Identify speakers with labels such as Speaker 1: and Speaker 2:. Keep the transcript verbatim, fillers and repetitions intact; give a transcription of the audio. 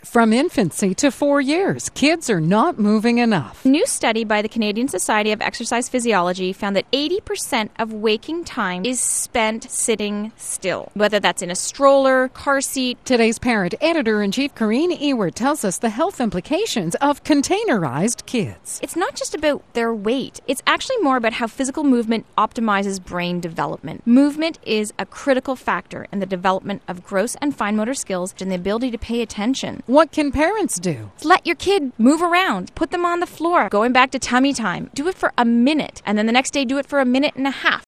Speaker 1: From infancy to four years, kids are not moving enough.
Speaker 2: A new study by the Canadian Society of Exercise Physiology found that eighty percent of waking time is spent sitting still, whether that's in a stroller, car seat.
Speaker 1: Today's parent editor-in-chief Corinne Ewert tells us the health implications of containerized kids.
Speaker 2: It's not just about their weight. It's actually more about how physical movement optimizes brain development. Movement is a critical factor in the development of gross and fine motor skills and the ability to pay attention.
Speaker 1: What can parents do?
Speaker 2: Let your kid move around. Put them on the floor. Going back to tummy time. Do it for a minute. And then the next day, do it for a minute and a half.